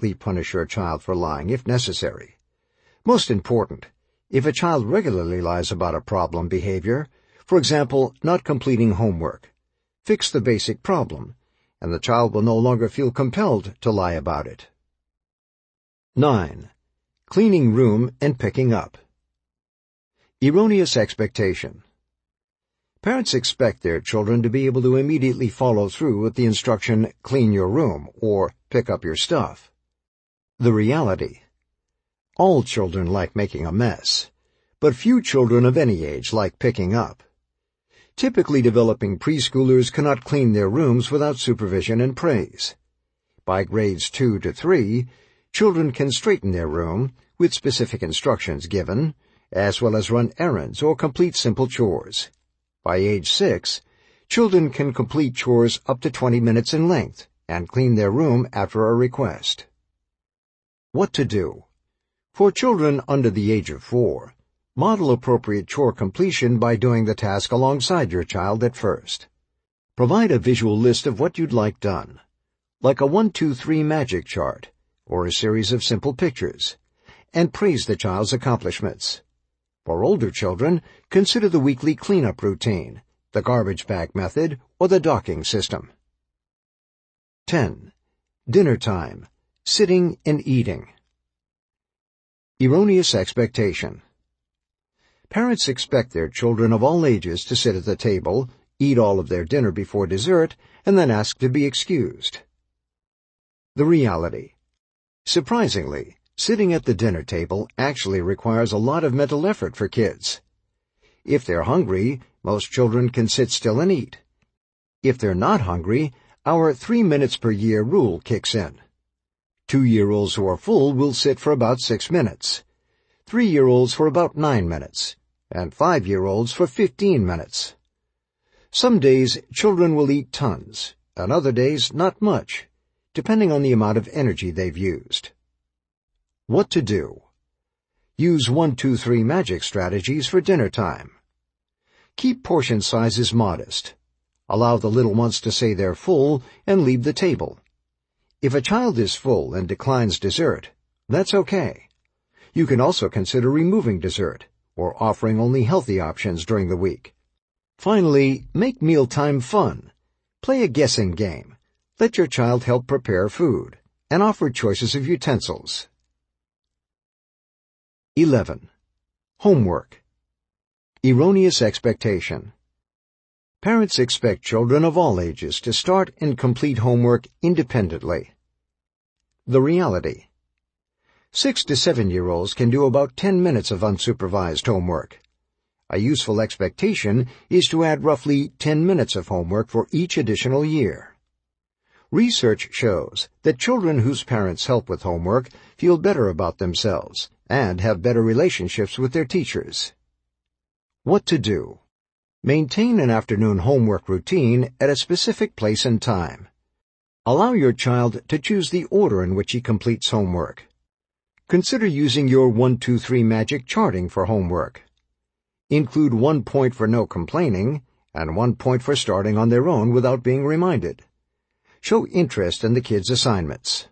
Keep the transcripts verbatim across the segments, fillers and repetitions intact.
lightly punish your child for lying if necessary. Most important, if a child regularly lies about a problem behavior, for example, not completing homework, fix the basic problem, and the child will no longer feel compelled to lie about it. nine. Cleaning room and picking up. Erroneous expectation. Parents expect their children to be able to immediately follow through with the instruction, clean your room, or pick up your stuff. The reality. All children like making a mess, but few children of any age like picking up. Typically developing preschoolers cannot clean their rooms without supervision and praise. By grades two to three, children can straighten their room, with specific instructions given, as well as run errands or complete simple chores. By age six, children can complete chores up to twenty minutes in length and clean their room after a request. What to do? For children under the age of four, model appropriate chore completion by doing the task alongside your child at first. Provide a visual list of what you'd like done, like a one two three magic chart, or a series of simple pictures, and praise the child's accomplishments. For older children, consider the weekly cleanup routine, the garbage bag method, or the docking system. ten. Dinner time. Sitting and eating. Erroneous expectation. Parents expect their children of all ages to sit at the table, eat all of their dinner before dessert, and then ask to be excused. The reality. Surprisingly, sitting at the dinner table actually requires a lot of mental effort for kids. If they're hungry, most children can sit still and eat. If they're not hungry, our three minutes per year rule kicks in. Two-year-olds who are full will sit for about six minutes, three-year-olds for about nine minutes, and five-year-olds for fifteen minutes. Some days children will eat tons, and other days not much, depending on the amount of energy they've used. What to do? Use one two three magic strategies for dinner time. Keep portion sizes modest. Allow the little ones to say they're full and leave the table. If a child is full and declines dessert, that's okay. You can also consider removing dessert or offering only healthy options during the week. Finally, make mealtime fun. Play a guessing game. Let your child help prepare food and offer choices of utensils. eleven. Homework. Erroneous expectation. Parents expect children of all ages to start and complete homework independently. The reality. Six to seven-year-olds can do about ten minutes of unsupervised homework. A useful expectation is to add roughly ten minutes of homework for each additional year. Research shows that children whose parents help with homework feel better about themselves and have better relationships with their teachers. What to do? Maintain an afternoon homework routine at a specific place and time. Allow your child to choose the order in which he completes homework. Consider using your one two three magic charting for homework. Include one point for no complaining and one point for starting on their own without being reminded. Show interest in the kids' assignments.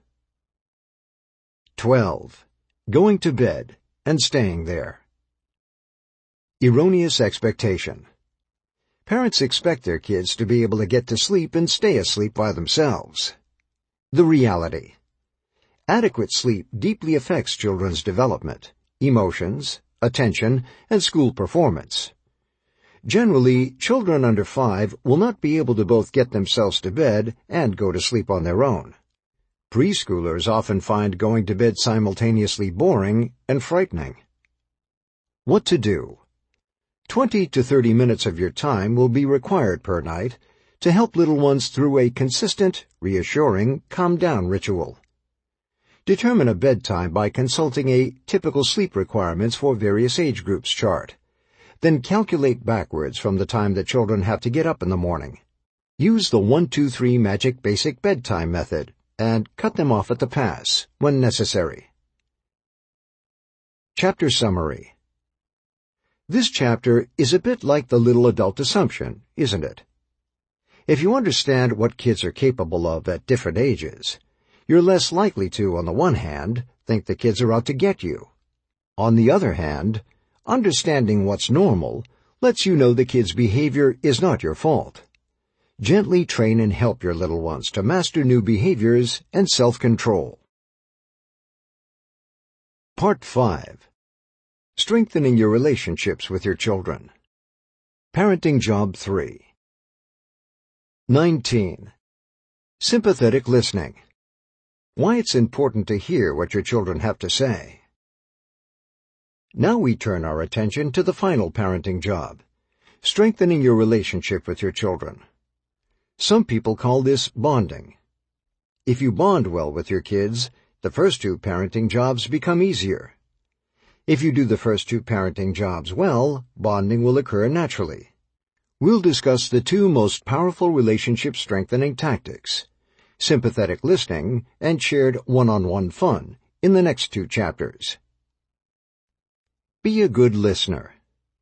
twelve. Going to bed and staying there. Erroneous expectation. Parents expect their kids to be able to get to sleep and stay asleep by themselves. The reality. Adequate sleep deeply affects children's development, emotions, attention, and school performance. Generally, children under five will not be able to both get themselves to bed and go to sleep on their own. Preschoolers often find going to bed simultaneously boring and frightening. What to do? Twenty to thirty minutes of your time will be required per night to help little ones through a consistent, reassuring, calm-down ritual. Determine a bedtime by consulting a typical sleep requirements for various age groups chart. Then calculate backwards from the time the children have to get up in the morning. Use the one two three magic basic bedtime method and cut them off at the pass when necessary. Chapter Summary. This chapter is a bit like the little adult assumption, isn't it? If you understand what kids are capable of at different ages, You're less likely to, on the one hand, think the kids are out to get you. On the other hand, understanding what's normal lets you know the kid's behavior is not your fault. Gently train and help your little ones to master new behaviors and self-control. Part five. Strengthening your relationships with your children. Parenting Job three. nineteen. Sympathetic listening. Why it's important to hear what your children have to say. Now we turn our attention to the final parenting job, strengthening your relationship with your children. Some people call this bonding. If you bond well with your kids, the first two parenting jobs become easier. If you do the first two parenting jobs well, bonding will occur naturally. We'll discuss the two most powerful relationship-strengthening tactics, sympathetic listening and shared one-on-one fun, in the next two chapters. Be a good listener.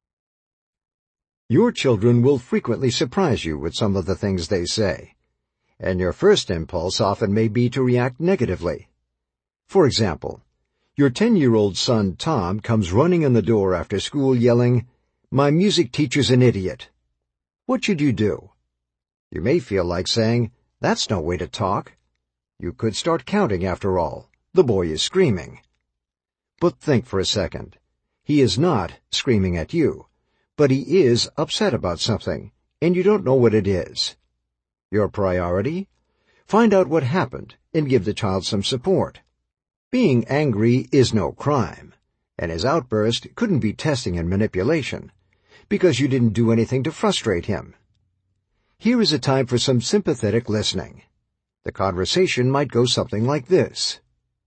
Your children will frequently surprise you with some of the things they say, and your first impulse often may be to react negatively. For example, your ten-year-old son Tom comes running in the door after school yelling, "My music teacher's an idiot." What should you do? You may feel like saying, "That's no way to talk." You could start counting after all. The boy is screaming. But think for a second. He is not screaming at you, but he is upset about something, and you don't know what it is. Your priority? Find out what happened and give the child some support. Being angry is no crime, and his outburst couldn't be testing and manipulation, because you didn't do anything to frustrate him. Here is a time for some sympathetic listening. The conversation might go something like this.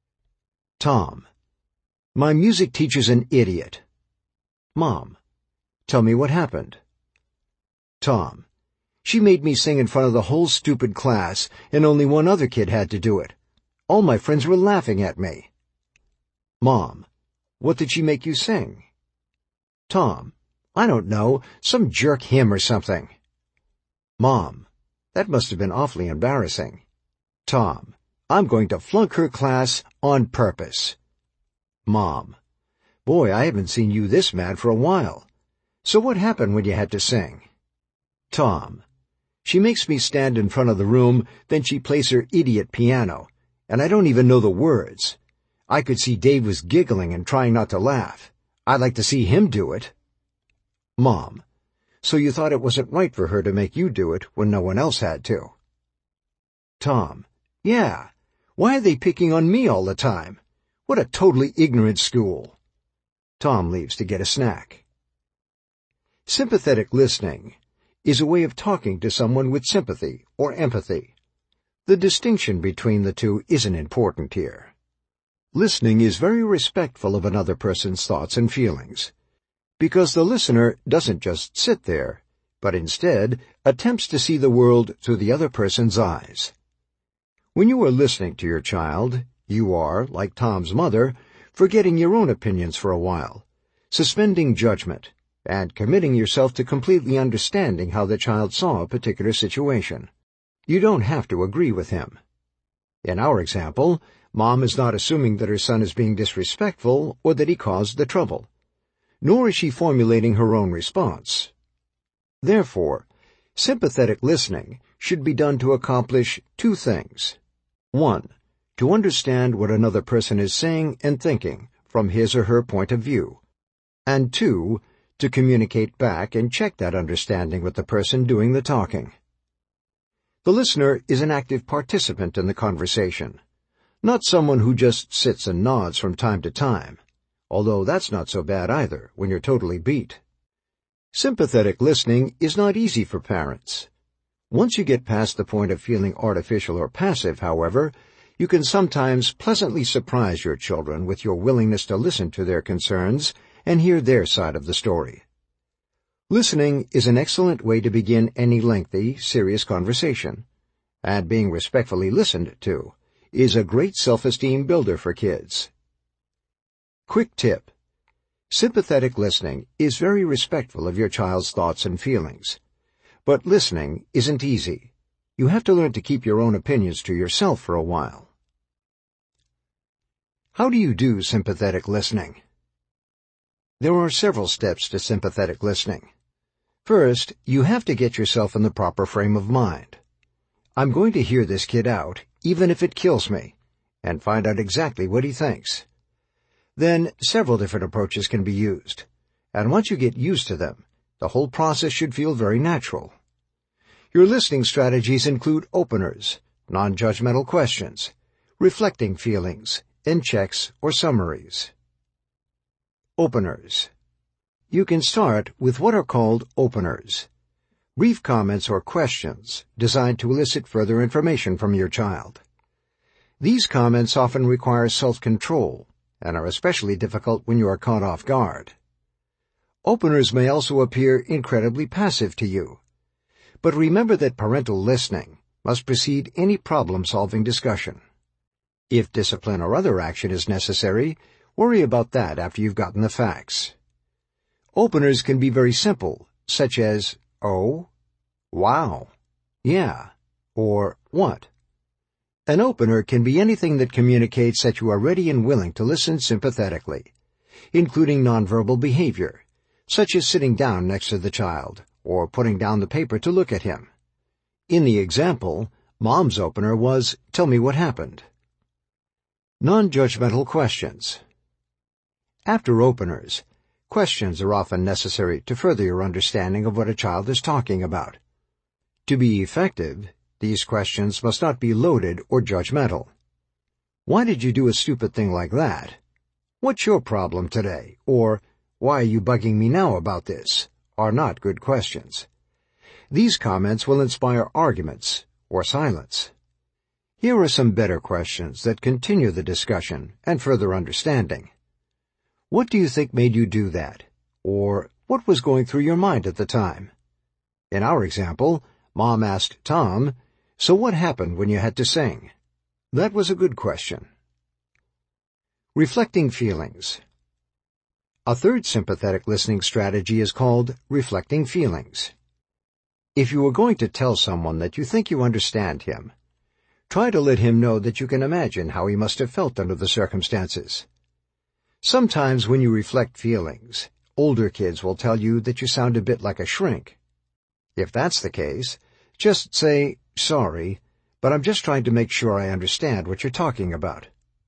Tom: My music teacher's an idiot. Mom: Tell me what happened. Tom: She made me sing in front of the whole stupid class, and only one other kid had to do it. All my friends were laughing at me. Mom: What did she make you sing? Tom: I don't know, some jerk hymn or something. Mom: That must have been awfully embarrassing. Tom: I'm going to flunk her class on purpose. Mom: Boy, I haven't seen you this mad for a while. So what happened when you had to sing? Tom: She makes me stand in front of the room, then she plays her idiot piano, and I don't even know the words. I could see Dave was giggling and trying not to laugh. I'd like to see him do it. Mom: So you thought it wasn't right for her to make you do it when no one else had to? Tom: Yeah. Why are they picking on me all the time? What a totally ignorant school. Tom leaves to get a snack. Sympathetic listening is a way of talking to someone with sympathy or empathy. The distinction between the two isn't important here. Listening is very respectful of another person's thoughts and feelings, because the listener doesn't just sit there, but instead attempts to see the world through the other person's eyes. When you are listening to your child, you are, like Tom's mother, forgetting your own opinions for a while, suspending judgment, and committing yourself to completely understanding how the child saw a particular situation. You don't have to agree with him. In our example, Mom is not assuming that her son is being disrespectful or that he caused the trouble, nor is she formulating her own response. Therefore, sympathetic listening should be done to accomplish two things. One, to understand what another person is saying and thinking from his or her point of view, and two, to communicate back and check that understanding with the person doing the talking. The listener is an active participant in the conversation, not someone who just sits and nods from time to time, although that's not so bad either when you're totally beat. Sympathetic listening is not easy for parents. Once you get past the point of feeling artificial or passive, however, you can sometimes pleasantly surprise your children with your willingness to listen to their concerns and hear their side of the story. Listening is an excellent way to begin any lengthy, serious conversation, and being respectfully listened to is a great self-esteem builder for kids. Quick tip. Sympathetic listening is very respectful of your child's thoughts and feelings. But listening isn't easy. You have to learn to keep your own opinions to yourself for a while. How do you do sympathetic listening? There are several steps to sympathetic listening. First, you have to get yourself in the proper frame of mind. I'm going to hear this kid out, even if it kills me, and find out exactly what he thinks. Then, several different approaches can be used, and once you get used to them, the whole process should feel very natural. Your listening strategies include openers, non-judgmental questions, reflecting feelings, and checks or summaries. Openers. You can start with what are called openers, brief comments or questions designed to elicit further information from your child. These comments often require self-control and are especially difficult when you are caught off guard. Openers may also appear incredibly passive to you, but remember that parental listening must precede any problem-solving discussion. If discipline or other action is necessary, worry about that after you've gotten the facts. Openers can be very simple, such as, oh, wow, yeah, or what. An opener can be anything that communicates that you are ready and willing to listen sympathetically, including nonverbal behavior, such as sitting down next to the child or putting down the paper to look at him. In the example, Mom's opener was, "Tell me what happened." Non-judgmental questions. After openers, questions are often necessary to further your understanding of what a child is talking about. To be effective, these questions must not be loaded or judgmental. Why did you do a stupid thing like that? What's your problem today? Or, why are you bugging me now about this? Are not good questions. These comments will inspire arguments or silence. Here are some better questions that continue the discussion and further understanding. What do you think made you do that? Or, what was going through your mind at the time? In our example, Mom asked Tom, "So what happened when you had to sing?" That was a good question. Reflecting feelings. A third sympathetic listening strategy is called reflecting feelings. If you are going to tell someone that you think you understand him, try to let him know that you can imagine how he must have felt under the circumstances. Sometimes when you reflect feelings, older kids will tell you that you sound a bit like a shrink. If that's the case, just say, "Sorry, but I'm just trying to make sure I understand what you're talking about."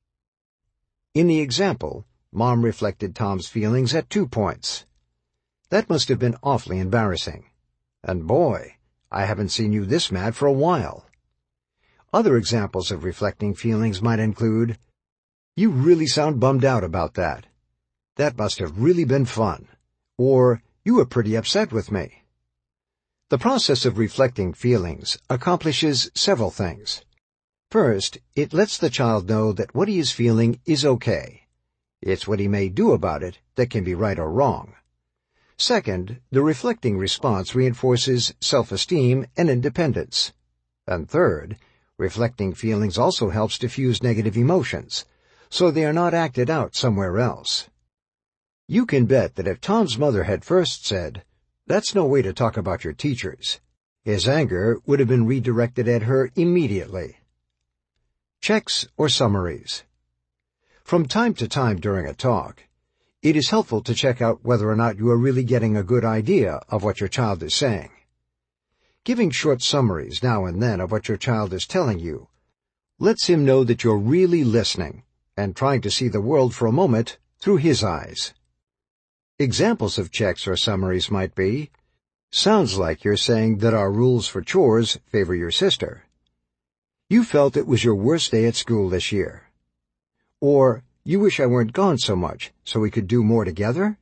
In the example, Mom reflected Tom's feelings at two points. That must have been awfully embarrassing. And boy, I haven't seen you this mad for a while. Other examples of reflecting feelings might include, "You really sound bummed out about that. That must have really been fun." Or, "You were pretty upset with me." The process of reflecting feelings accomplishes several things. First, it lets the child know that what he is feeling is okay. It's what he may do about it that can be right or wrong. Second, the reflecting response reinforces self-esteem and independence. And third, reflecting feelings also helps diffuse negative emotions, so they are not acted out somewhere else. You can bet that if Tom's mother had first said, "That's no way to talk about your teachers," his anger would have been redirected at her immediately. Checks or summaries. From time to time during a talk, it is helpful to check out whether or not you are really getting a good idea of what your child is saying. Giving short summaries now and then of what your child is telling you lets him know that you're really listening and trying to see the world for a moment through his eyes. Examples of checks or summaries might be, "Sounds like you're saying that our rules for chores favor your sister." "You felt it was your worst day at school this year." Or, "You wish I weren't gone so much, so we could do more together?"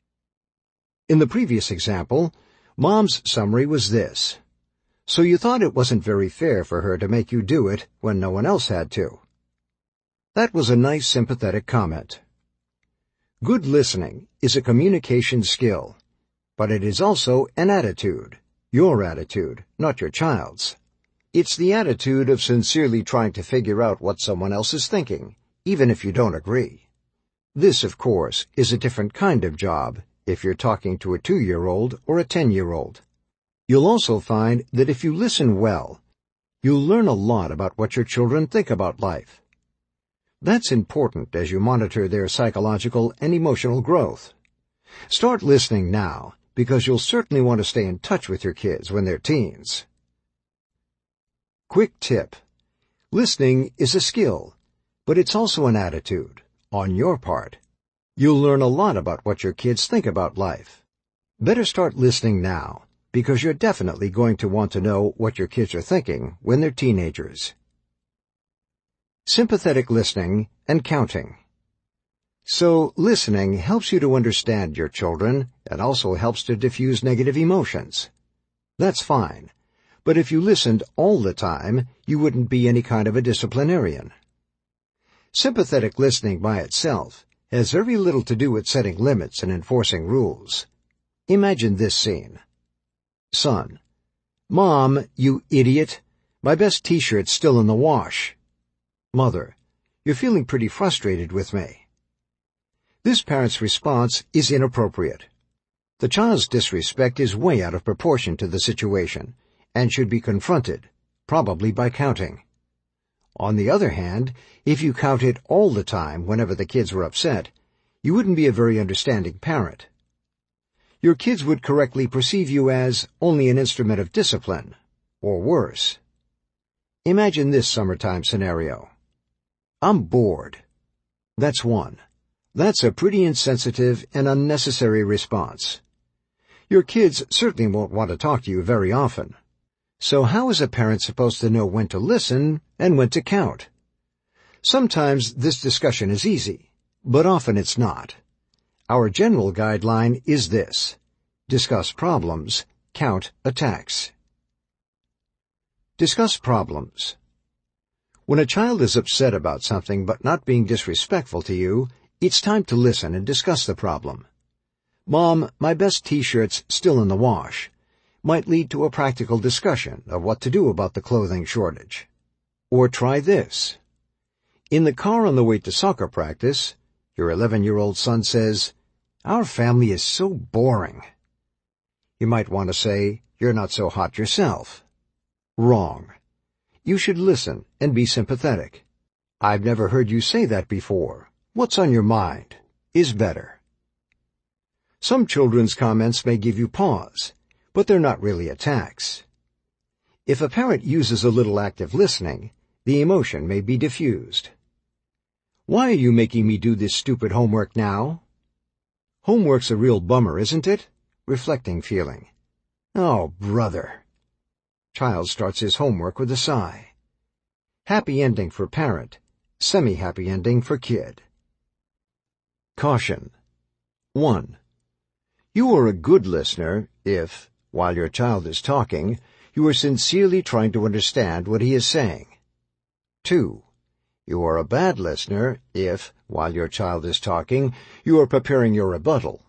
In the previous example, Mom's summary was this: "So you thought it wasn't very fair for her to make you do it when no one else had to." That was a nice sympathetic comment. Good listening is a communication skill, but it is also an attitude, your attitude, not your child's. It's the attitude of sincerely trying to figure out what someone else is thinking, even if you don't agree. This, of course, is a different kind of job if you're talking to a two-year-old or a ten-year-old. You'll also find that if you listen well, you'll learn a lot about what your children think about life. That's important as you monitor their psychological and emotional growth. Start listening now, because you'll certainly want to stay in touch with your kids when they're teens. Quick tip. Listening is a skill, but it's also an attitude, on your part. You'll learn a lot about what your kids think about life. Better start listening now, because you're definitely going to want to know what your kids are thinking when they're teenagers. Sympathetic listening and counting. So, listening helps you to understand your children and also helps to diffuse negative emotions. That's fine, but if you listened all the time, you wouldn't be any kind of a disciplinarian. Sympathetic listening by itself has very little to do with setting limits and enforcing rules. Imagine this scene. Son: Mom, you idiot, my best t-shirt's still in the wash. Mother: You're feeling pretty frustrated with me. This parent's response is inappropriate. The child's disrespect is way out of proportion to the situation and should be confronted, probably by counting. On the other hand, if you counted all the time whenever the kids were upset, you wouldn't be a very understanding parent. Your kids would correctly perceive you as only an instrument of discipline, or worse. Imagine this summertime scenario. I'm bored. That's one. That's a pretty insensitive and unnecessary response. Your kids certainly won't want to talk to you very often. So how is a parent supposed to know when to listen and when to count? Sometimes this discussion is easy, but often it's not. Our general guideline is this: discuss problems, count attacks. Discuss problems. When a child is upset about something but not being disrespectful to you, it's time to listen and discuss the problem. Mom, my best t-shirt's still in the wash, might lead to a practical discussion of what to do about the clothing shortage. Or try this. In the car on the way to soccer practice, your eleven-year-old son says, "Our family is so boring." You might want to say, "You're not so hot yourself." Wrong. You should listen and be sympathetic. "I've never heard you say that before. What's on your mind?" is better. Some children's comments may give you pause, but they're not really attacks. If a parent uses a little active listening, the emotion may be diffused. "Why are you making me do this stupid homework now?" Homework's a real bummer, isn't it? Reflecting feeling. "Oh, brother." Child starts his homework with a sigh. Happy ending for parent, semi-happy ending for kid. Caution. one. You are a good listener if, while your child is talking, you are sincerely trying to understand what he is saying. two. You are a bad listener if, while your child is talking, you are preparing your rebuttal.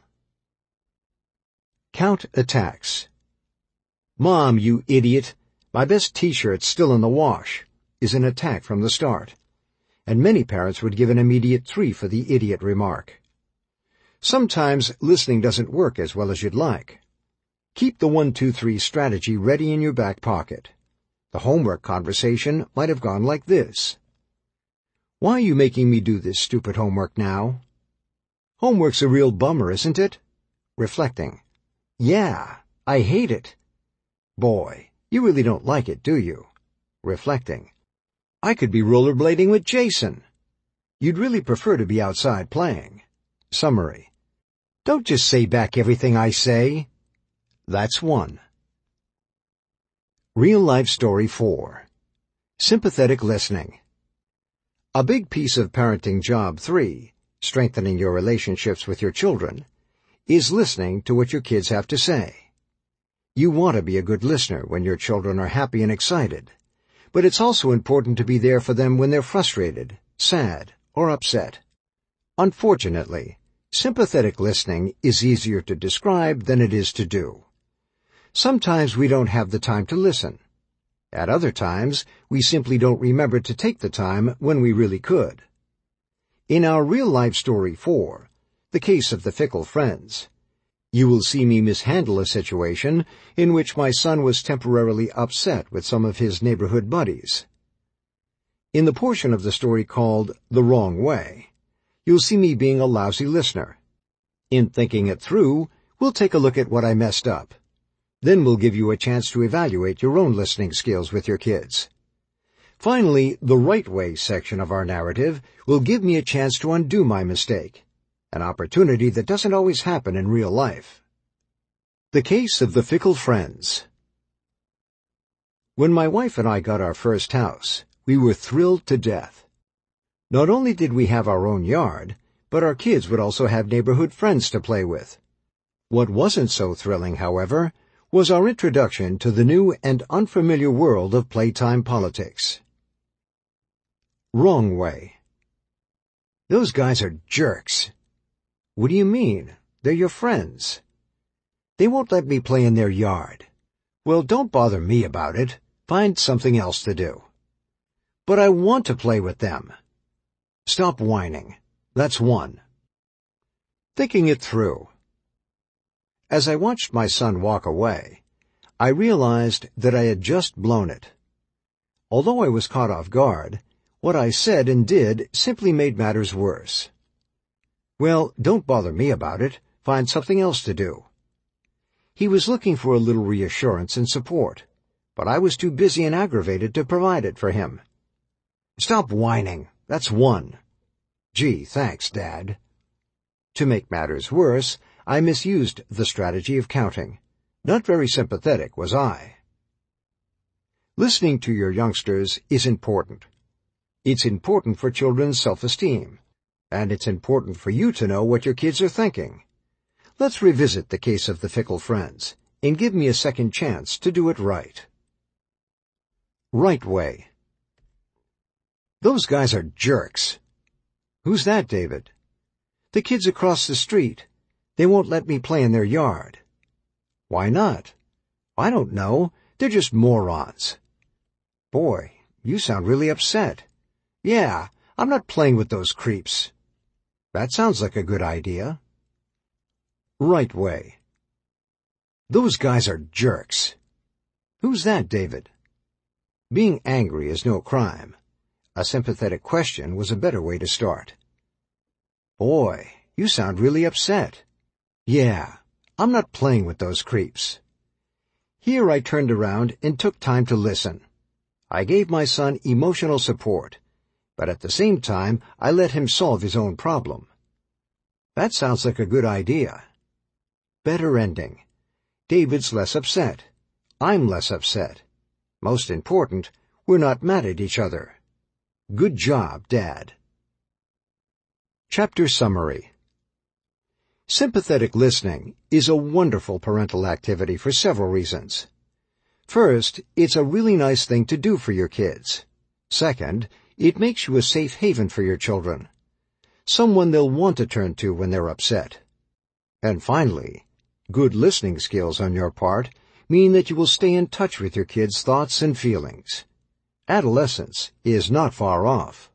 Count attacks. "Mom, you idiot, my best t-shirt's still in the wash," is an attack from the start, and many parents would give an immediate three for the idiot remark. Sometimes listening doesn't work as well as you'd like. Keep the one two three strategy ready in your back pocket. The homework conversation might have gone like this. "Why are you making me do this stupid homework now?" Homework's a real bummer, isn't it? Reflecting. "Yeah, I hate it." "Boy, you really don't like it, do you?" Reflecting. "I could be rollerblading with Jason." You'd really prefer to be outside playing. Summary. Don't just say back everything I say. That's one. Real Life Story four. Sympathetic Listening. A big piece of parenting job three, strengthening your relationships with your children, is listening to what your kids have to say. You want to be a good listener when your children are happy and excited, but it's also important to be there for them when they're frustrated, sad, or upset. Unfortunately, sympathetic listening is easier to describe than it is to do. Sometimes we don't have the time to listen. At other times, we simply don't remember to take the time when we really could. In our Real Life Story four, The Case of the Fickle Friends, you will see me mishandle a situation in which my son was temporarily upset with some of his neighborhood buddies. In the portion of the story called The Wrong Way, you'll see me being a lousy listener. In thinking it through, we'll take a look at what I messed up. Then we'll give you a chance to evaluate your own listening skills with your kids. Finally, the right way section of our narrative will give me a chance to undo my mistake, an opportunity that doesn't always happen in real life. The Case of the Fickle Friends. When my wife and I got our first house, we were thrilled to death. Not only did we have our own yard, but our kids would also have neighborhood friends to play with. What wasn't so thrilling, however, was our introduction to the new and unfamiliar world of playtime politics. Wrong way. Those guys are jerks. What do you mean? They're your friends. They won't let me play in their yard. Well, don't bother me about it. Find something else to do. But I want to play with them. Stop whining. That's one. Thinking it through. As I watched my son walk away, I realized that I had just blown it. Although I was caught off guard, what I said and did simply made matters worse. Well, don't bother me about it. Find something else to do. He was looking for a little reassurance and support, but I was too busy and aggravated to provide it for him. Stop whining. That's one. Gee, thanks, Dad. To make matters worse, I misused the strategy of counting. Not very sympathetic, was I? Listening to your youngsters is important. It's important for children's self-esteem, and it's important for you to know what your kids are thinking. Let's revisit the case of the fickle friends, and give me a second chance to do it right. Right way. Those guys are jerks. Who's that, David? The kids across the street. They won't let me play in their yard. Why not? I don't know. They're just morons. Boy, you sound really upset. Yeah, I'm not playing with those creeps. That sounds like a good idea. Right way. Those guys are jerks. Who's that, David? Being angry is no crime. A sympathetic question was a better way to start. Boy, you sound really upset. Yeah, I'm not playing with those creeps. Here I turned around and took time to listen. I gave my son emotional support, but at the same time I let him solve his own problem. That sounds like a good idea. Better ending. David's less upset. I'm less upset. Most important, we're not mad at each other. Good job, Dad. Chapter Summary. Sympathetic listening is a wonderful parental activity for several reasons. First, it's a really nice thing to do for your kids. Second, it makes you a safe haven for your children, someone they'll want to turn to when they're upset. And finally, good listening skills on your part mean that you will stay in touch with your kids' thoughts and feelings. Adolescence is not far off.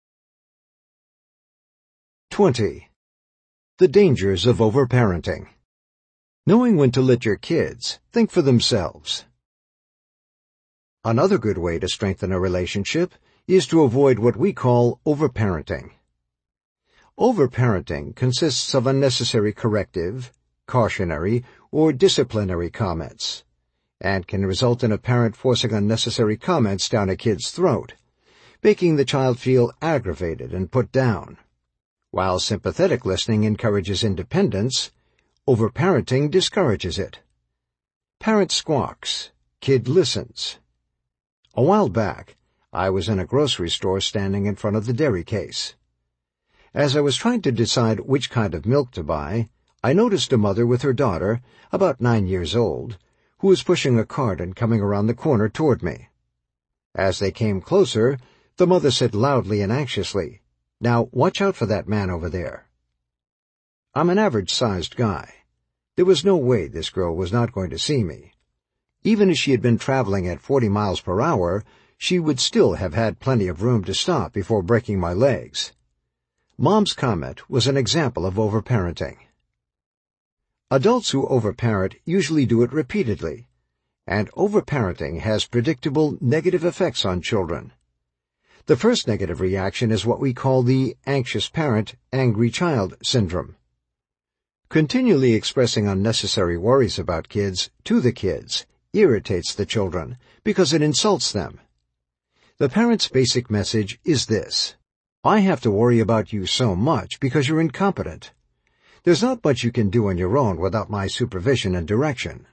Twenty. The dangers of overparenting. Knowing when to let your kids think for themselves. Another good way to strengthen a relationship is to avoid what we call overparenting. Overparenting consists of unnecessary corrective, cautionary, or disciplinary comments, and can result in a parent forcing unnecessary comments down a kid's throat, making the child feel aggravated and put down. While sympathetic listening encourages independence, overparenting discourages it. Parent squawks, kid listens. A while back, I was in a grocery store standing in front of the dairy case. As I was trying to decide which kind of milk to buy, I noticed a mother with her daughter, about nine years old, who was pushing a cart and coming around the corner toward me. As they came closer, the mother said loudly and anxiously, "Now, watch out for that man over there." I'm an average-sized guy. There was no way this girl was not going to see me. Even if she had been traveling at forty miles per hour, she would still have had plenty of room to stop before breaking my legs. Mom's comment was an example of overparenting. Adults who overparent usually do it repeatedly, and overparenting has predictable negative effects on children. The first negative reaction is what we call the anxious parent, angry child syndrome. Continually expressing unnecessary worries about kids to the kids irritates the children because it insults them. The parent's basic message is this: I have to worry about you so much because you're incompetent. There's not much you can do on your own without my supervision and direction.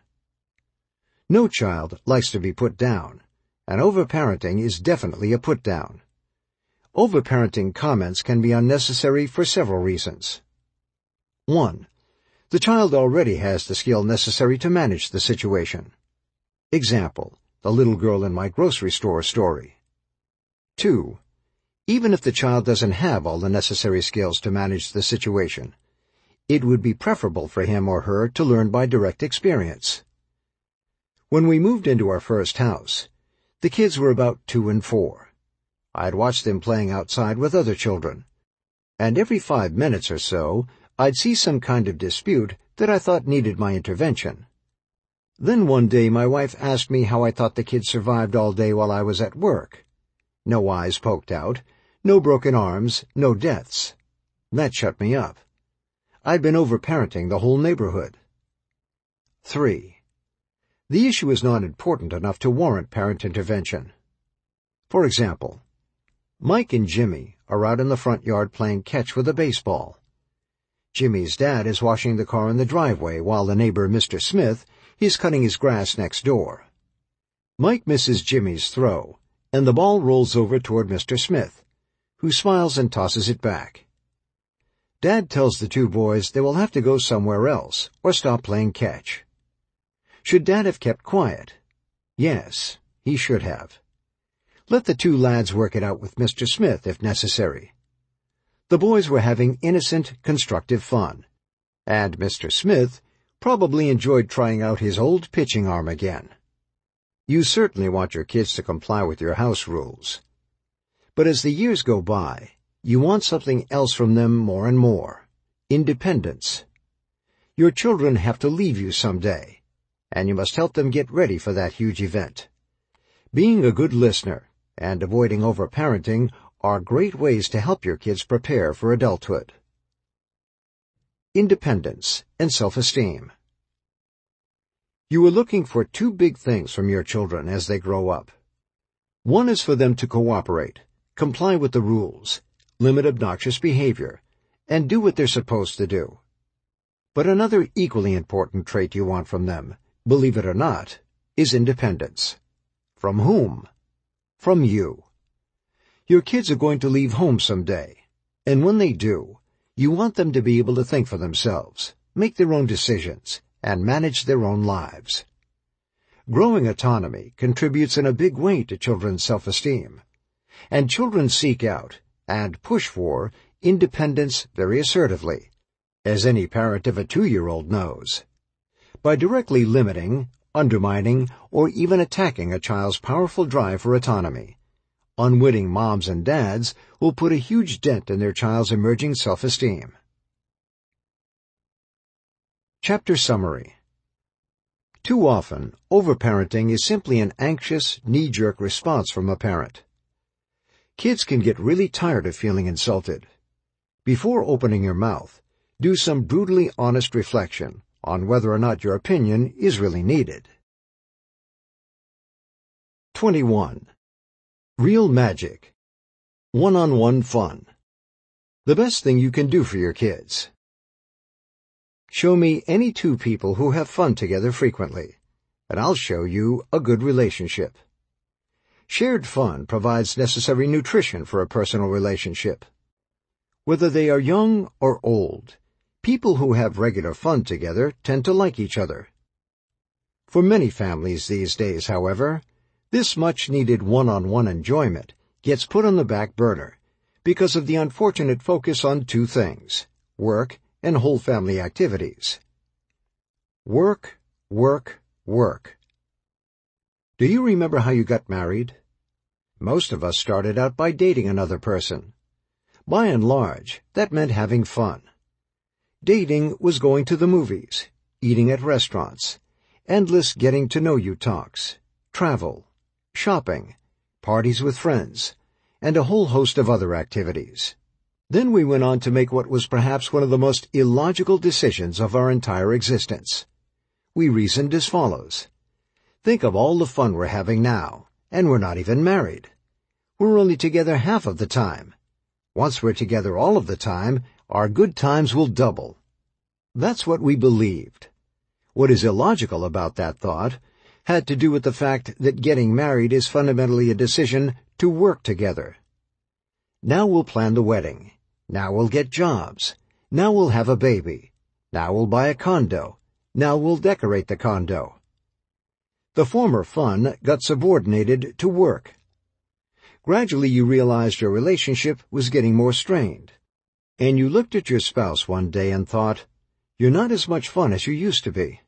No child likes to be put down, and overparenting is definitely a put-down. Overparenting comments can be unnecessary for several reasons. One, the child already has the skill necessary to manage the situation. Example, the little girl in my grocery store story. Two, even if the child doesn't have all the necessary skills to manage the situation, it would be preferable for him or her to learn by direct experience. When we moved into our first house, the kids were about two and four. I had watched them playing outside with other children, and every five minutes or so I'd see some kind of dispute that I thought needed my intervention. Then one day my wife asked me how I thought the kids survived all day while I was at work. No eyes poked out, no broken arms, no deaths. That shut me up. I'd been overparenting the whole neighborhood. Three. The issue is not important enough to warrant parent intervention. For example, Mike and Jimmy are out in the front yard playing catch with a baseball. Jimmy's dad is washing the car in the driveway while the neighbor, Mister Smith, is cutting his grass next door. Mike misses Jimmy's throw, and the ball rolls over toward Mister Smith, who smiles and tosses it back. Dad tells the two boys they will have to go somewhere else or stop playing catch. Should Dad have kept quiet? Yes, he should have. Let the two lads work it out with Mister Smith if necessary. The boys were having innocent, constructive fun, and Mister Smith probably enjoyed trying out his old pitching arm again. You certainly want your kids to comply with your house rules. But as the years go by, you want something else from them more and more: independence. Your children have to leave you someday, and you must help them get ready for that huge event. Being a good listener and avoiding overparenting are great ways to help your kids prepare for adulthood. Independence and self-esteem. You are looking for two big things from your children as they grow up. One is for them to cooperate, comply with the rules, limit obnoxious behavior, and do what they're supposed to do. But another equally important trait you want from them, believe it or not, is independence. From whom? From you. Your kids are going to leave home someday, and when they do, you want them to be able to think for themselves, make their own decisions, and manage their own lives. Growing autonomy contributes in a big way to children's self-esteem, and children seek out and push for independence very assertively, as any parent of a two-year-old knows. By directly limiting, undermining, or even attacking a child's powerful drive for autonomy, unwitting moms and dads will put a huge dent in their child's emerging self-esteem. Chapter Summary. Too often, overparenting is simply an anxious, knee-jerk response from a parent. Kids can get really tired of feeling insulted. Before opening your mouth, do some brutally honest reflection on whether or not your opinion is really needed. twenty-one. Real magic. One-on-one fun. The best thing you can do for your kids. Show me any two people who have fun together frequently, and I'll show you a good relationship. Shared fun provides necessary nutrition for a personal relationship. Whether they are young or old, people who have regular fun together tend to like each other. For many families these days, however, this much-needed one-on-one enjoyment gets put on the back burner because of the unfortunate focus on two things: work and whole family activities. Work, work, work. Do you remember how you got married? Most of us started out by dating another person. By and large, that meant having fun. Dating was going to the movies, eating at restaurants, endless getting-to-know-you talks, travel, shopping, parties with friends, and a whole host of other activities. Then we went on to make what was perhaps one of the most illogical decisions of our entire existence. We reasoned as follows. Think of all the fun we're having now, and we're not even married. We're only together half of the time. Once we're together all of the time, our good times will double. That's what we believed. What is illogical about that thought had to do with the fact that getting married is fundamentally a decision to work together. Now we'll plan the wedding. Now we'll get jobs. Now we'll have a baby. Now we'll buy a condo. Now we'll decorate the condo. The former fun got subordinated to work. Gradually you realized your relationship was getting more strained, and you looked at your spouse one day and thought, "You're not as much fun as you used to be."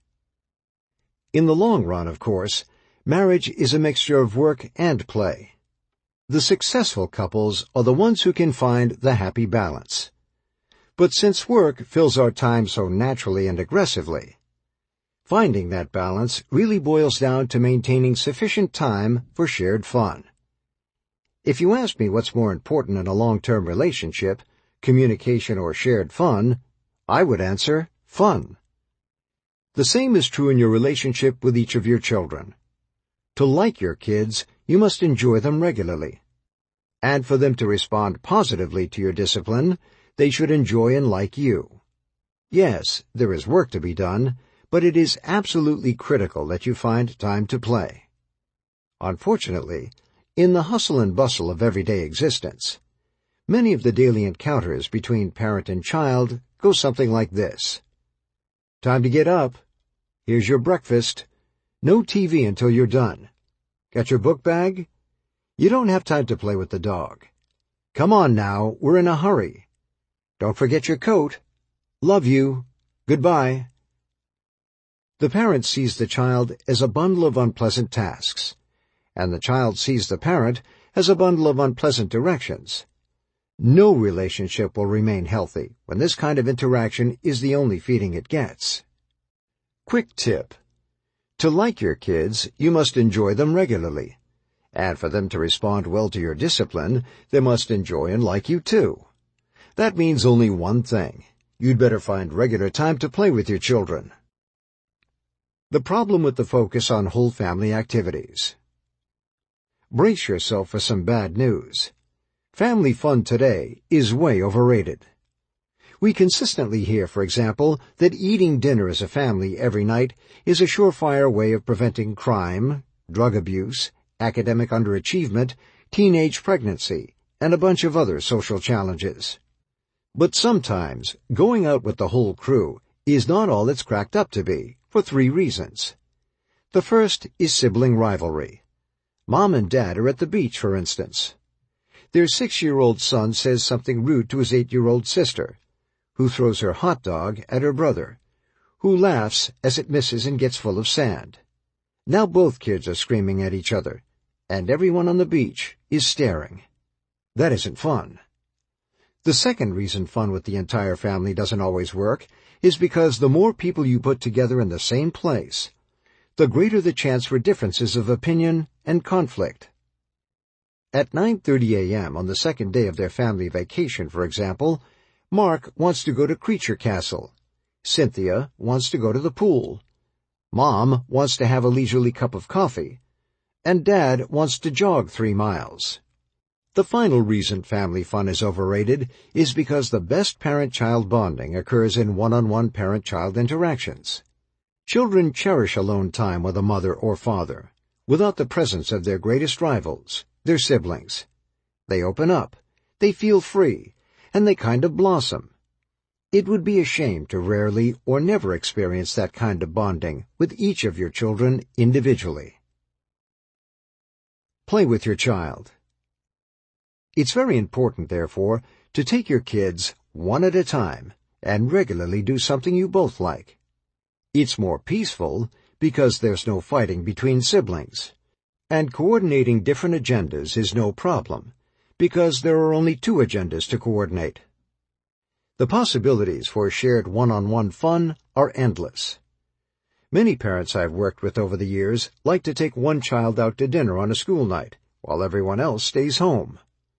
In the long run, of course, marriage is a mixture of work and play. The successful couples are the ones who can find the happy balance. But since work fills our time so naturally and aggressively, finding that balance really boils down to maintaining sufficient time for shared fun. If you ask me what's more important in a long-term relationship, communication or shared fun, I would answer fun. The same is true in your relationship with each of your children. To like your kids, you must enjoy them regularly. And for them to respond positively to your discipline, they should enjoy and like you. Yes, there is work to be done, but it is absolutely critical that you find time to play. Unfortunately, in the hustle and bustle of everyday existence, many of the daily encounters between parent and child go something like this. Time to get up. Here's your breakfast. No T V until you're done. Got your book bag? You don't have time to play with the dog. Come on now, we're in a hurry. Don't forget your coat. Love you. Goodbye. The parent sees the child as a bundle of unpleasant tasks, and the child sees the parent as a bundle of unpleasant directions. No relationship will remain healthy when this kind of interaction is the only feeding it gets. Quick tip. To like your kids, you must enjoy them regularly. And for them to respond well to your discipline, they must enjoy and like you too. That means only one thing. You'd better find regular time to play with your children. The problem with the focus on whole family activities. Brace yourself for some bad news. Family fun today is way overrated. We consistently hear, for example, that eating dinner as a family every night is a surefire way of preventing crime, drug abuse, academic underachievement, teenage pregnancy, and a bunch of other social challenges. But sometimes, going out with the whole crew is not all it's cracked up to be, for three reasons. The first is sibling rivalry. Mom and Dad are at the beach, for instance. Their six-year-old son says something rude to his eight-year-old sister, who throws her hot dog at her brother, who laughs as it misses and gets full of sand. Now both kids are screaming at each other, and everyone on the beach is staring. That isn't fun. The second reason fun with the entire family doesn't always work is because the more people you put together in the same place, the greater the chance for differences of opinion and conflict. At nine thirty a.m. on the second day of their family vacation, for example, Mark wants to go to Creature Castle. Cynthia wants to go to the pool. Mom wants to have a leisurely cup of coffee. And Dad wants to jog three miles. The final reason family fun is overrated is because the best parent-child bonding occurs in one-on-one parent-child interactions. Children cherish alone time with a mother or father, without the presence of their greatest rivals, their siblings. They open up, they feel free, and they kind of blossom. It would be a shame to rarely or never experience that kind of bonding with each of your children individually. Play with your child. It's very important, therefore, to take your kids one at a time and regularly do something you both like. It's more peaceful because there's no fighting between siblings, and coordinating different agendas is no problem because there are only two agendas to coordinate. The possibilities for shared one-on-one fun are endless. Many parents I've worked with over the years like to take one child out to dinner on a school night while everyone else stays home.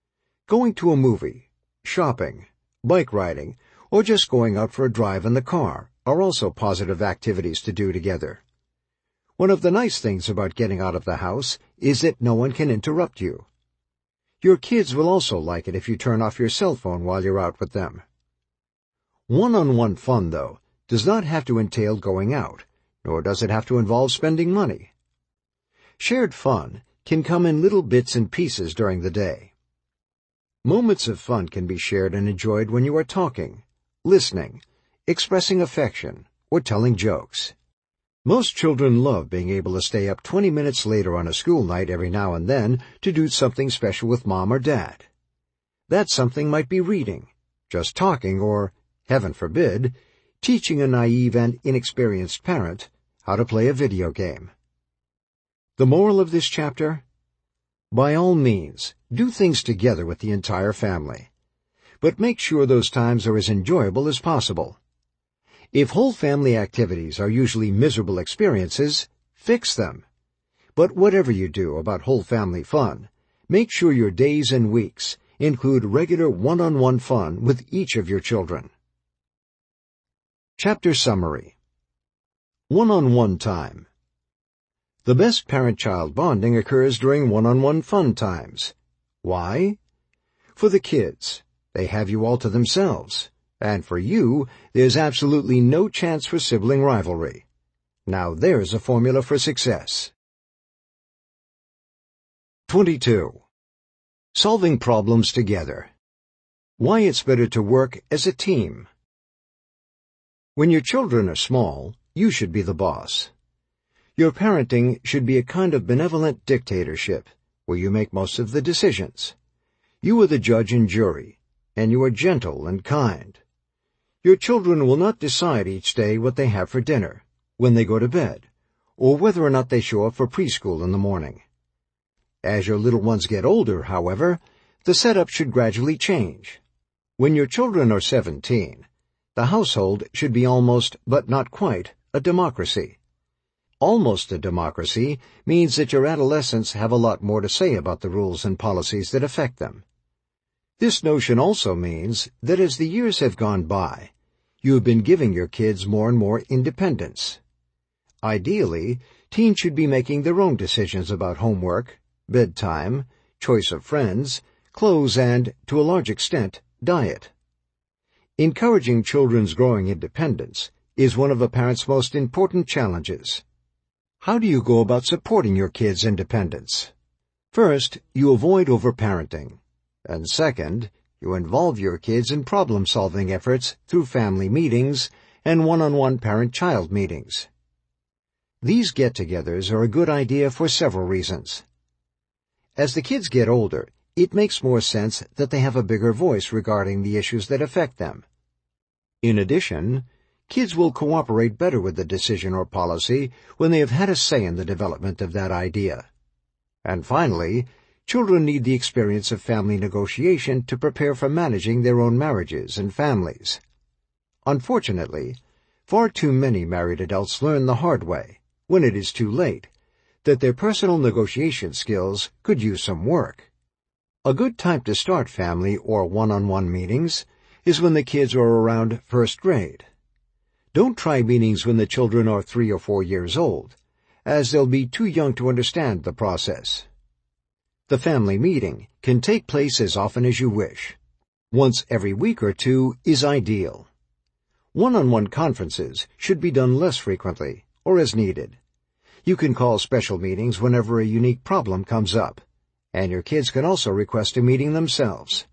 Going to a movie, shopping, bike riding, or just going out for a drive in the car are also positive activities to do together. One of the nice things about getting out of the house is that no one can interrupt you. Your kids will also like it if you turn off your cell phone while you're out with them. One-on-one fun, though, does not have to entail going out, nor does it have to involve spending money. Shared fun can come in little bits and pieces during the day. Moments of fun can be shared and enjoyed when you are talking, listening, expressing affection, or telling jokes. Most children love being able to stay up twenty minutes later on a school night every now and then to do something special with mom or dad. That something might be reading, just talking, or, heaven forbid, teaching a naive and inexperienced parent how to play a video game. The moral of this chapter? By all means, do things together with the entire family. But make sure those times are as enjoyable as possible. If whole family activities are usually miserable experiences, fix them. But whatever you do about whole family fun, make sure your days and weeks include regular one-on-one fun with each of your children. Chapter Summary. One-on-one time. The best parent-child bonding occurs during one-on-one fun times. Why? For the kids, they have you all to themselves. And for you, there's absolutely no chance for sibling rivalry. Now there's a formula for success. twenty-two. Solving problems together. Why it's better to work as a team. When your children are small, you should be the boss. Your parenting should be a kind of benevolent dictatorship, where you make most of the decisions. You are the judge and jury, and you are gentle and kind. Your children will not decide each day what they have for dinner, when they go to bed, or whether or not they show up for preschool in the morning. As your little ones get older, however, the setup should gradually change. When your children are seventeen, the household should be almost, but not quite, a democracy. Almost a democracy means that your adolescents have a lot more to say about the rules and policies that affect them. This notion also means that as the years have gone by, you have been giving your kids more and more independence. Ideally, teens should be making their own decisions about homework, bedtime, choice of friends, clothes, and, to a large extent, diet. Encouraging children's growing independence is one of a parent's most important challenges. How do you go about supporting your kids' independence? First, you avoid overparenting. And second, you involve your kids in problem-solving efforts through family meetings and one-on-one parent-child meetings. These get-togethers are a good idea for several reasons. As the kids get older, it makes more sense that they have a bigger voice regarding the issues that affect them. In addition, kids will cooperate better with the decision or policy when they have had a say in the development of that idea. And finally, children need the experience of family negotiation to prepare for managing their own marriages and families. Unfortunately, far too many married adults learn the hard way, when it is too late, that their personal negotiation skills could use some work. A good time to start family or one-on-one meetings is when the kids are around first grade. Don't try meetings when the children are three or four years old, as they'll be too young to understand the process. The family meeting can take place as often as you wish. Once every week or two is ideal. One-on-one conferences should be done less frequently, or as needed. You can call special meetings whenever a unique problem comes up, and your kids can also request a meeting themselves.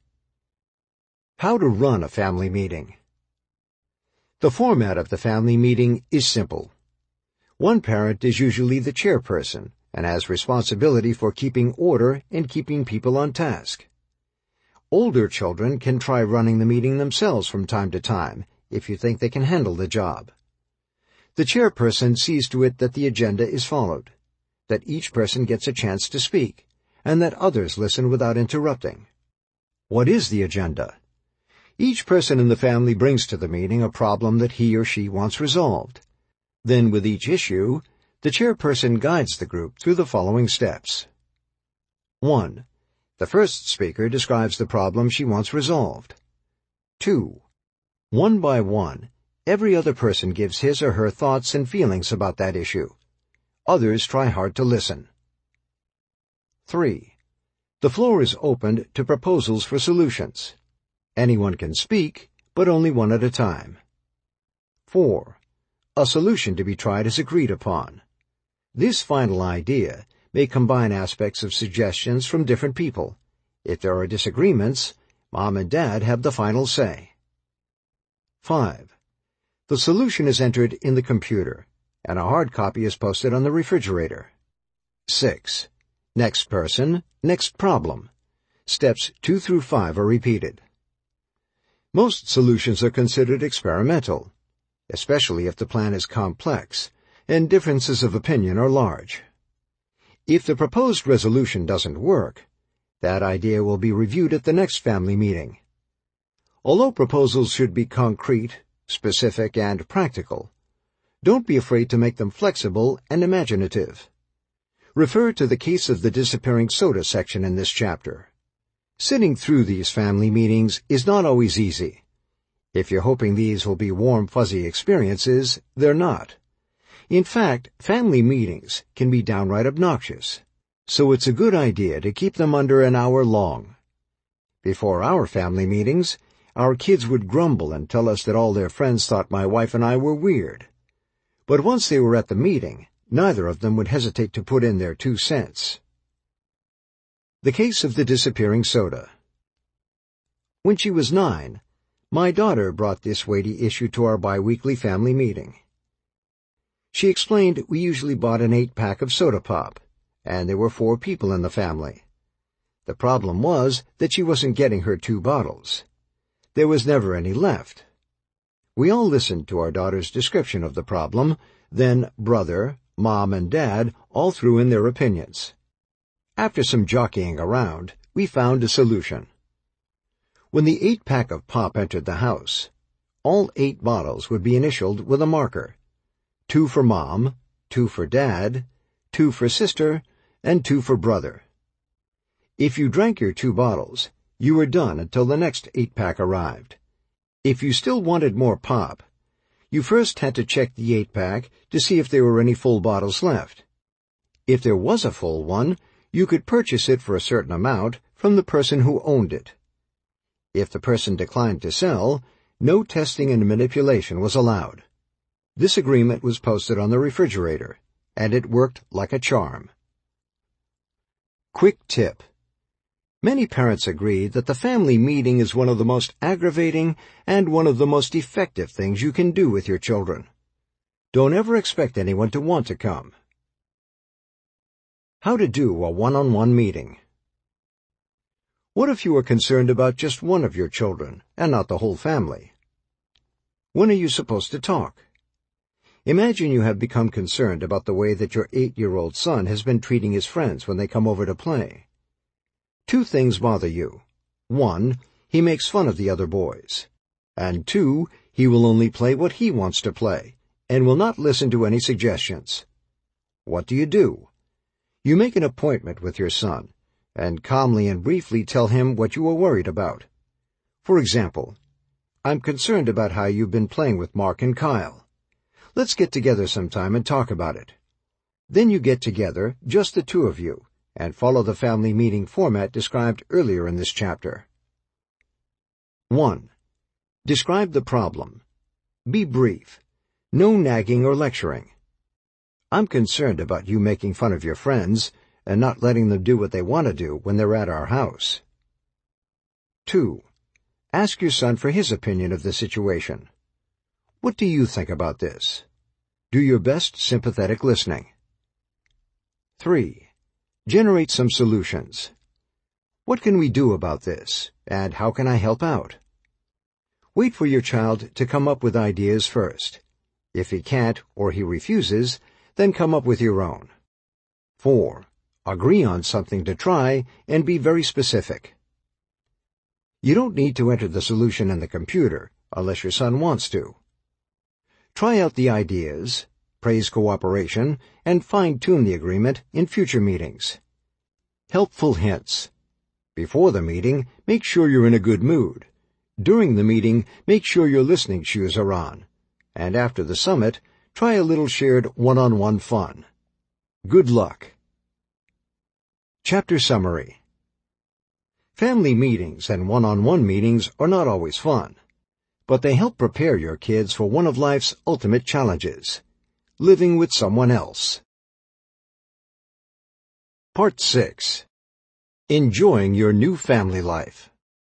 How to run a family meeting. The format of the family meeting is simple. One parent is usually the chairperson and has responsibility for keeping order and keeping people on task. Older children can try running the meeting themselves from time to time if you think they can handle the job. The chairperson sees to it that the agenda is followed, that each person gets a chance to speak, and that others listen without interrupting. What is the agenda? Each person in the family brings to the meeting a problem that he or she wants resolved. Then, with each issue, the chairperson guides the group through the following steps. one. The first speaker describes the problem she wants resolved. Two. One by one, every other person gives his or her thoughts and feelings about that issue. Others try hard to listen. Three. The floor is opened to proposals for solutions. Anyone can speak, but only one at a time. Four. A solution to be tried is agreed upon. This final idea may combine aspects of suggestions from different people. If there are disagreements, Mom and Dad have the final say. Five. The solution is entered in the computer, and a hard copy is posted on the refrigerator. Six. Next person, next problem. Steps two through five are repeated. Most solutions are considered experimental, especially if the plan is complex and differences of opinion are large. If the proposed resolution doesn't work, that idea will be reviewed at the next family meeting. Although proposals should be concrete, specific, and practical, don't be afraid to make them flexible and imaginative. Refer to the Case of the Disappearing Soda section in this chapter. Sitting through these family meetings is not always easy. If you're hoping these will be warm, fuzzy experiences, they're not. In fact, family meetings can be downright obnoxious, so it's a good idea to keep them under an hour long. Before our family meetings, our kids would grumble and tell us that all their friends thought my wife and I were weird. But once they were at the meeting, neither of them would hesitate to put in their two cents. The Case of the Disappearing Soda. When she was nine, my daughter brought this weighty issue to our biweekly family meeting. She explained we usually bought an eight-pack of soda pop, and there were four people in the family. The problem was that she wasn't getting her two bottles. There was never any left. We all listened to our daughter's description of the problem, then Brother, Mom, and Dad all threw in their opinions. After some jockeying around, we found a solution. When the eight-pack of pop entered the house, all eight bottles would be initialed with a marker. Two for Mom, two for Dad, two for Sister, and two for Brother. If you drank your two bottles, you were done until the next eight-pack arrived. If you still wanted more pop, you first had to check the eight-pack to see if there were any full bottles left. If there was a full one, you could purchase it for a certain amount from the person who owned it. If the person declined to sell, no testing and manipulation was allowed. This agreement was posted on the refrigerator, and it worked like a charm. Quick tip. Many parents agree that the family meeting is one of the most aggravating and one of the most effective things you can do with your children. Don't ever expect anyone to want to come. How to do a one-on-one meeting. What if you are concerned about just one of your children and not the whole family? When are you supposed to talk? Imagine you have become concerned about the way that your eight-year-old son has been treating his friends when they come over to play. Two things bother you. One, he makes fun of the other boys. And two, he will only play what he wants to play, and will not listen to any suggestions. What do you do? You make an appointment with your son, and calmly and briefly tell him what you are worried about. For example, I'm concerned about how you've been playing with Mark and Kyle. Let's get together sometime and talk about it. Then you get together, just the two of you, and follow the family meeting format described earlier in this chapter. One. Describe the problem. Be brief. No nagging or lecturing. I'm concerned about you making fun of your friends and not letting them do what they want to do when they're at our house. Two. Ask your son for his opinion of the situation. What do you think about this? Do your best sympathetic listening. Three. Generate some solutions. What can we do about this, and how can I help out? Wait for your child to come up with ideas first. If he can't or he refuses, then come up with your own. Four. Agree on something to try and be very specific. You don't need to enter the solution in the computer unless your son wants to. Try out the ideas, praise cooperation, and fine-tune the agreement in future meetings. Helpful hints. Before the meeting, make sure you're in a good mood. During the meeting, make sure your listening shoes are on. And after the summit, try a little shared one-on-one fun. Good luck. Chapter Summary. Family meetings and one-on-one meetings are not always fun, but they help prepare your kids for one of life's ultimate challenges, living with someone else. Part six. Enjoying your new family life.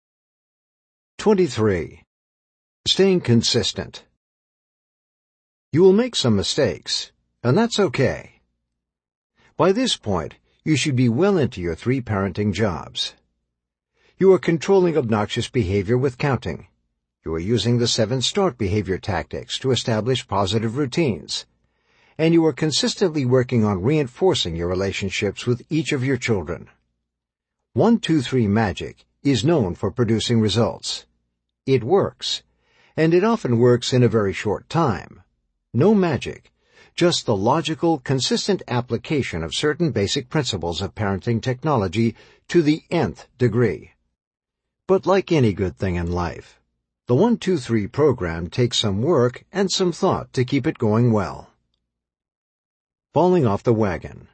twenty-three. Staying consistent. You will make some mistakes, and that's okay. By this point, you should be well into your three parenting jobs. You are controlling obnoxious behavior with counting. You are using the seven START behavior tactics to establish positive routines. And you are consistently working on reinforcing your relationships with each of your children. one two three Magic is known for producing results. It works, and it often works in a very short time. No magic, just the logical, consistent application of certain basic principles of parenting technology to the nth degree. But like any good thing in life, the one two three program takes some work and some thought to keep it going well. Falling off the wagon.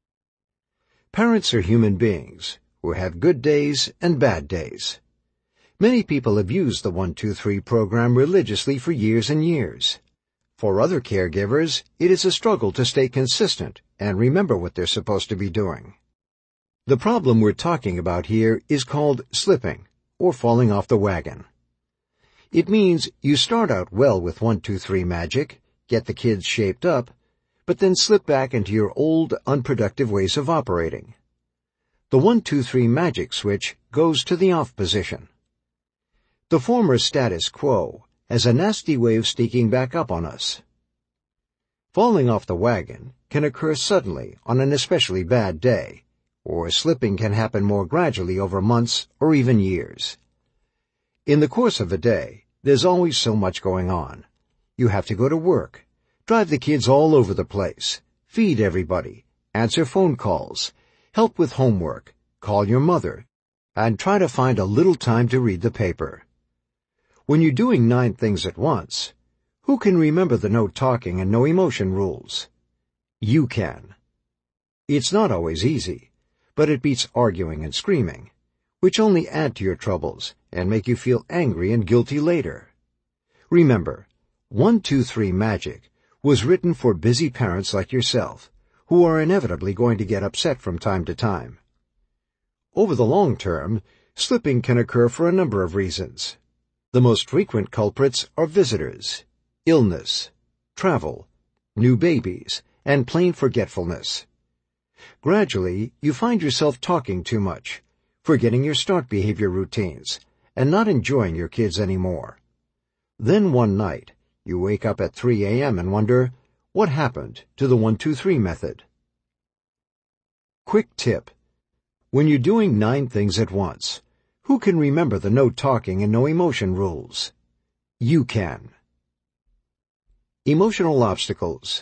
Parents are human beings who have good days and bad days. Many people have used the one two three program religiously for years and years. For other caregivers, it is a struggle to stay consistent and remember what they're supposed to be doing. The problem we're talking about here is called slipping, or falling off the wagon. It means you start out well with one two three Magic, get the kids shaped up, but then slip back into your old, unproductive ways of operating. The one two three Magic switch goes to the off position. The former status quo has a nasty way of sneaking back up on us. Falling off the wagon can occur suddenly on an especially bad day, or slipping can happen more gradually over months or even years. In the course of a day, there's always so much going on. You have to go to work, drive the kids all over the place, feed everybody, answer phone calls, help with homework, call your mother, and try to find a little time to read the paper. When you're doing nine things at once, who can remember the no talking and no emotion rules? You can. It's not always easy, but it beats arguing and screaming, which only add to your troubles and make you feel angry and guilty later. Remember, one two three Magic was written for busy parents like yourself, who are inevitably going to get upset from time to time. Over the long term, slipping can occur for a number of reasons. The most frequent culprits are visitors, illness, travel, new babies, and plain forgetfulness. Gradually, you find yourself talking too much, forgetting your START behavior routines, and not enjoying your kids anymore. Then one night, you wake up at three a.m. and wonder, what happened to the one two three method? Quick tip. When you're doing nine things at once, who can remember the no talking and no emotion rules? You can. Emotional obstacles.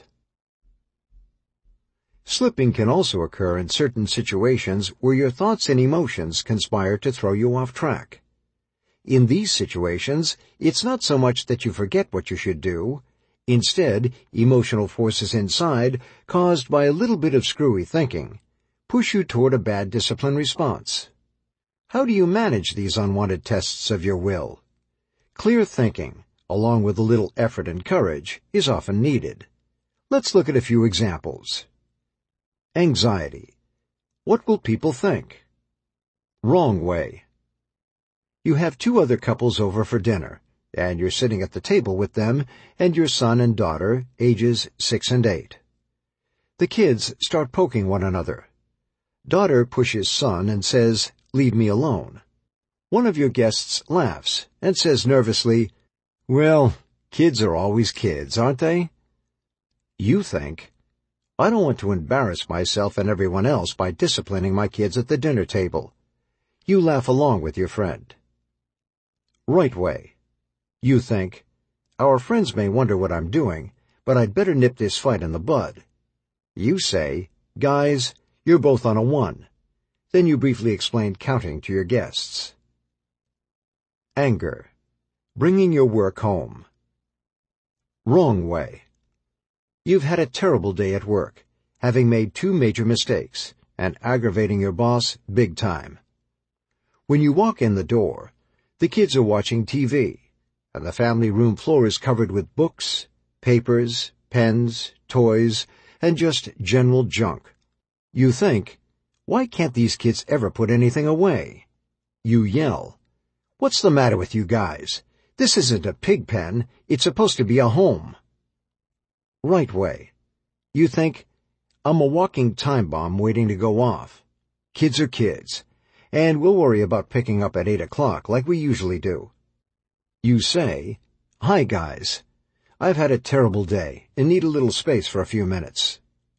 Slipping can also occur in certain situations where your thoughts and emotions conspire to throw you off track. In these situations, it's not so much that you forget what you should do. Instead, emotional forces inside, caused by a little bit of screwy thinking, push you toward a bad discipline response. How do you manage these unwanted tests of your will? Clear thinking, along with a little effort and courage, is often needed. Let's look at a few examples. Anxiety. What will people think? Wrong way. You have two other couples over for dinner, and you're sitting at the table with them and your son and daughter, ages six and eight. The kids start poking one another. Daughter pushes son and says, "Leave me alone." One of your guests laughs and says nervously, "Well, kids are always kids, aren't they?" You think, "I don't want to embarrass myself and everyone else by disciplining my kids at the dinner table." You laugh along with your friend. Right way. You think, "Our friends may wonder what I'm doing, but I'd better nip this fight in the bud." You say, "Guys, you're both on a one. Then you briefly explain counting to your guests. Anger. Bringing your work home. Wrong way. You've had a terrible day at work, having made two major mistakes, and aggravating your boss big time. When you walk in the door, the kids are watching T V, and the family room floor is covered with books, papers, pens, toys, and just general junk. You think, why can't these kids ever put anything away? You yell, "What's the matter with you guys? This isn't a pig pen, it's supposed to be a home." Right way. You think, I'm a walking time bomb waiting to go off. Kids are kids, and we'll worry about picking up at eight o'clock like we usually do. You say, "Hi guys, I've had a terrible day and need a little space for a few minutes."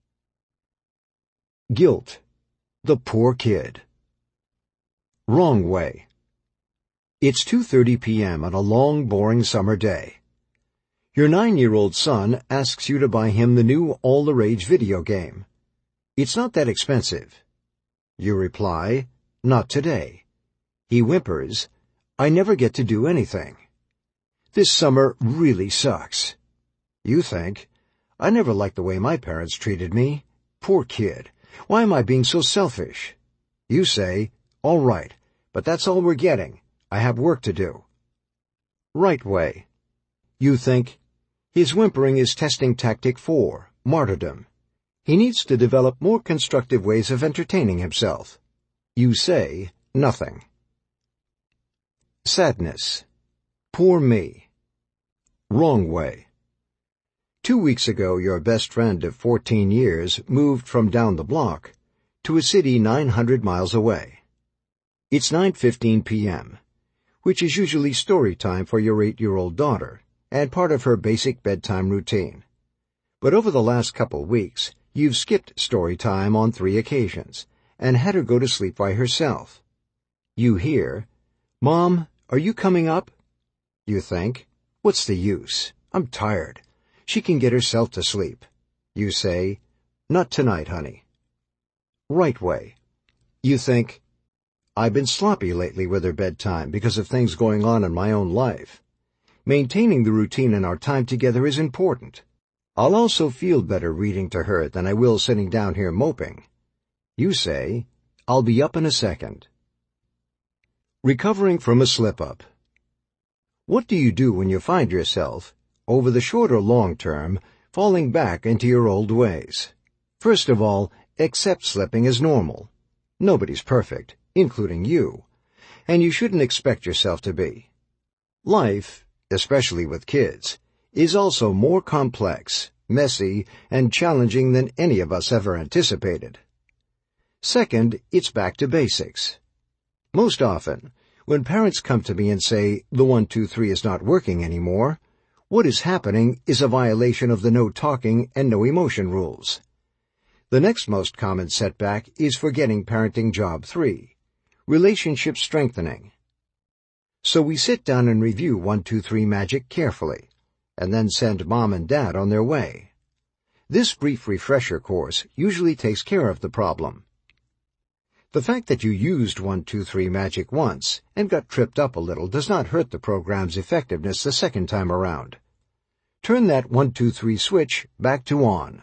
Guilt. The poor kid. Wrong way. It's two thirty p.m. on a long, boring summer day. Your nine-year-old son asks you to buy him the new all-the-rage video game. It's not that expensive. You reply, "Not today." He whimpers, "I never get to do anything. This summer really sucks." You think, I never liked the way my parents treated me. Poor kid. Why am I being so selfish? You say, "All right, but that's all we're getting. I have work to do." Right way. You think, his whimpering is testing tactic four, martyrdom. He needs to develop more constructive ways of entertaining himself. You say, nothing. Sadness. Poor me. Wrong way. Two weeks ago, your best friend of fourteen years moved from down the block to a city nine hundred miles away. It's nine fifteen p.m., which is usually story time for your eight-year-old daughter, and part of her basic bedtime routine. But over the last couple weeks, you've skipped story time on three occasions, and had her go to sleep by herself. You hear, "Mom, are you coming up?" You think, what's the use? I'm tired. She can get herself to sleep. You say, "Not tonight, honey." Right way. You think, I've been sloppy lately with her bedtime because of things going on in my own life. Maintaining the routine in our time together is important. I'll also feel better reading to her than I will sitting down here moping. You say, "I'll be up in a second." Recovering from a slip-up. What do you do when you find yourself, over the short or long term, falling back into your old ways? First of all, accept slipping as normal. Nobody's perfect, including you, and you shouldn't expect yourself to be. Life, especially with kids, is also more complex, messy, and challenging than any of us ever anticipated. Second, it's back to basics. Most often, when parents come to me and say, the one, two, three is not working anymore, what is happening is a violation of the no talking and no emotion rules. The next most common setback is forgetting parenting job three, relationship strengthening. So we sit down and review one, two, three Magic carefully, and then send Mom and Dad on their way. This brief refresher course usually takes care of the problem. The fact that you used one, two, three Magic once and got tripped up a little does not hurt the program's effectiveness the second time around. Turn that one, two, three switch back to on.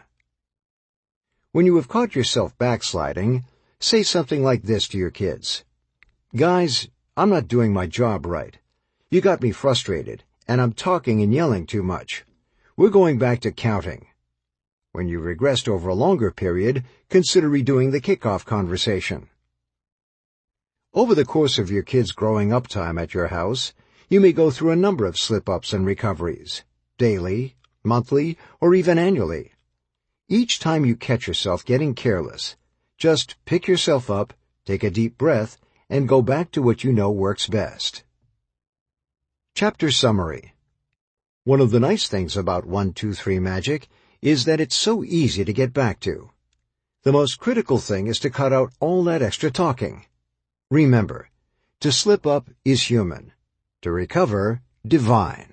When you have caught yourself backsliding, say something like this to your kids. "Guys, I'm not doing my job right. You got me frustrated, and I'm talking and yelling too much. We're going back to counting." When you regressed over a longer period, consider redoing the kickoff conversation. Over the course of your kids' growing up time at your house, you may go through a number of slip-ups and recoveries, daily, monthly, or even annually. Each time you catch yourself getting careless, just pick yourself up, take a deep breath, and go back to what you know works best. Chapter Summary. One of the nice things about one, two, three Magic is that it's so easy to get back to. The most critical thing is to cut out all that extra talking. Remember, to slip up is human. To recover, divine.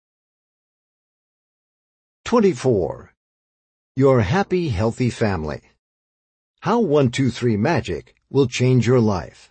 twenty-four. Your happy, healthy family. How one, two, three Magic will change your life.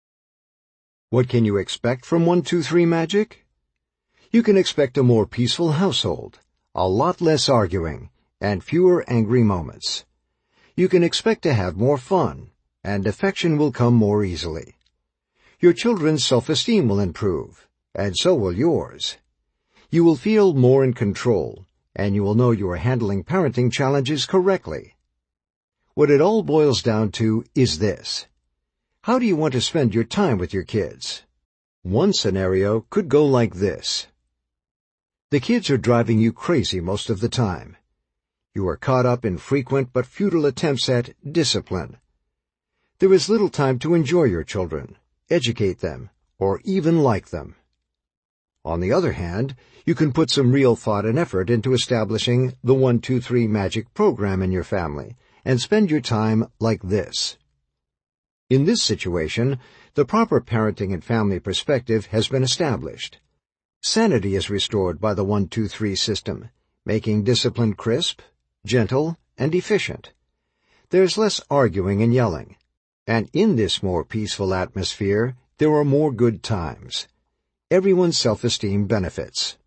What can you expect from one two three Magic? You can expect a more peaceful household, a lot less arguing, and fewer angry moments. You can expect to have more fun, and affection will come more easily. Your children's self-esteem will improve, and so will yours. You will feel more in control, and you will know you are handling parenting challenges correctly. What it all boils down to is this. How do you want to spend your time with your kids? One scenario could go like this. The kids are driving you crazy most of the time. You are caught up in frequent but futile attempts at discipline. There is little time to enjoy your children, educate them, or even like them. On the other hand, you can put some real thought and effort into establishing the one two three Magic program in your family and spend your time like this. In this situation, the proper parenting and family perspective has been established. Sanity is restored by the one two three system, making discipline crisp, gentle, and efficient. There's less arguing and yelling, and in this more peaceful atmosphere, there are more good times. Everyone's self-esteem benefits.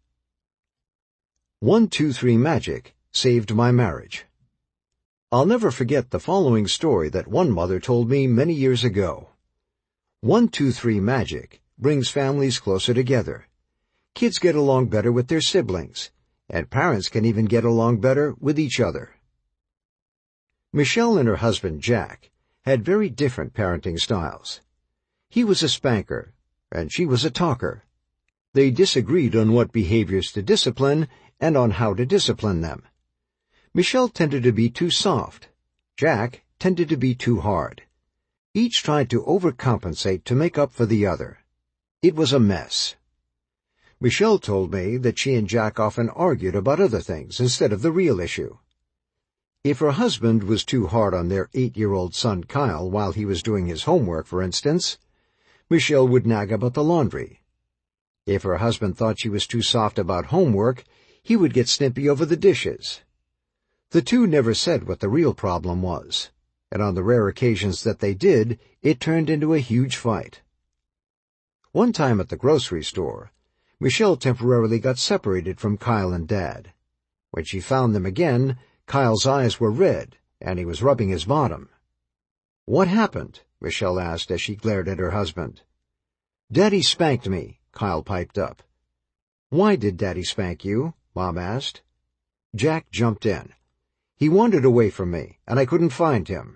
one two three Magic saved my marriage. I'll never forget the following story that one mother told me many years ago. one two three Magic brings families closer together. Kids get along better with their siblings, and parents can even get along better with each other. Michelle and her husband, Jack, had very different parenting styles. He was a spanker, and she was a talker. They disagreed on what behaviors to discipline and on how to discipline them. Michelle tended to be too soft. Jack tended to be too hard. Each tried to overcompensate to make up for the other. It was a mess. Michelle told me that she and Jack often argued about other things instead of the real issue. If her husband was too hard on their eight-year-old son Kyle while he was doing his homework, for instance, Michelle would nag about the laundry. If her husband thought she was too soft about homework, he would get snippy over the dishes. The two never said what the real problem was, and on the rare occasions that they did, it turned into a huge fight. One time at the grocery store, Michelle temporarily got separated from Kyle and Dad. When she found them again, Kyle's eyes were red, and he was rubbing his bottom. "What happened?" Michelle asked as she glared at her husband. "Daddy spanked me," Kyle piped up. "Why did Daddy spank you?" Mom asked. Jack jumped in. "He wandered away from me, and I couldn't find him."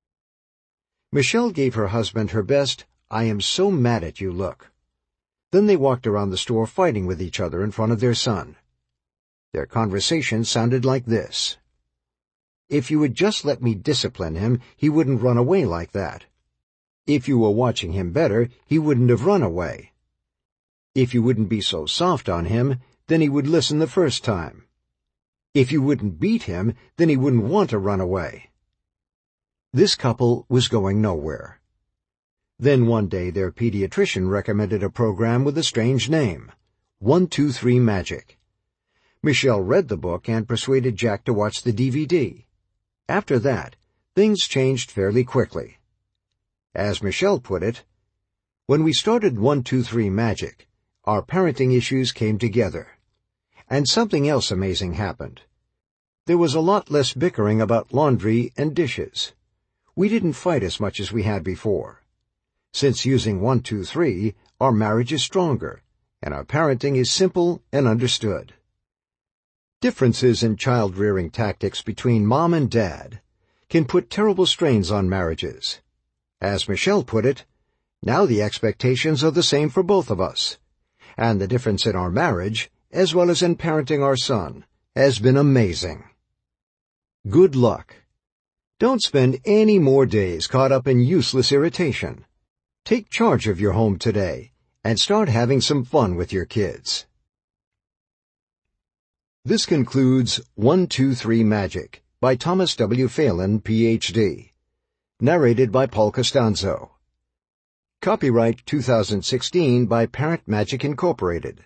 Michelle gave her husband her best, "I am so mad at you" look. Then they walked around the store fighting with each other in front of their son. Their conversation sounded like this. "If you would just let me discipline him, he wouldn't run away like that. If you were watching him better, he wouldn't have run away. If you wouldn't be so soft on him, then he would listen the first time. If you wouldn't beat him, then he wouldn't want to run away." This couple was going nowhere. Then one day their pediatrician recommended a program with a strange name, one two three Magic. Michelle read the book and persuaded Jack to watch the D V D. After that, things changed fairly quickly. As Michelle put it, "When we started one two three Magic, our parenting issues came together. And something else amazing happened. There was a lot less bickering about laundry and dishes. We didn't fight as much as we had before. Since using one two three, our marriage is stronger, and our parenting is simple and understood." Differences in child-rearing tactics between mom and dad can put terrible strains on marriages. As Michelle put it, "Now the expectations are the same for both of us, and the difference in our marriage, as well as in parenting our son, has been amazing." Good luck. Don't spend any more days caught up in useless irritation. Take charge of your home today and start having some fun with your kids. This concludes one two three Magic by Thomas W. Phelan, P H D Narrated by Paul Costanzo. Copyright two thousand sixteen by Parent Magic Incorporated.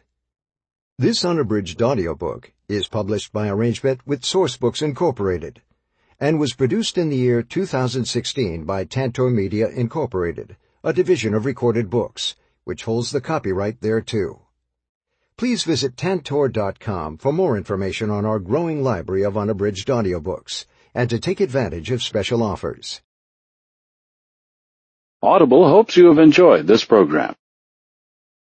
This unabridged audiobook is published by arrangement with Sourcebooks Incorporated and was produced in the year two thousand sixteen by Tantor Media, Incorporated, a division of Recorded Books, which holds the copyright thereto. Please visit tantor dot com for more information on our growing library of unabridged audiobooks and to take advantage of special offers. Audible hopes you have enjoyed this program.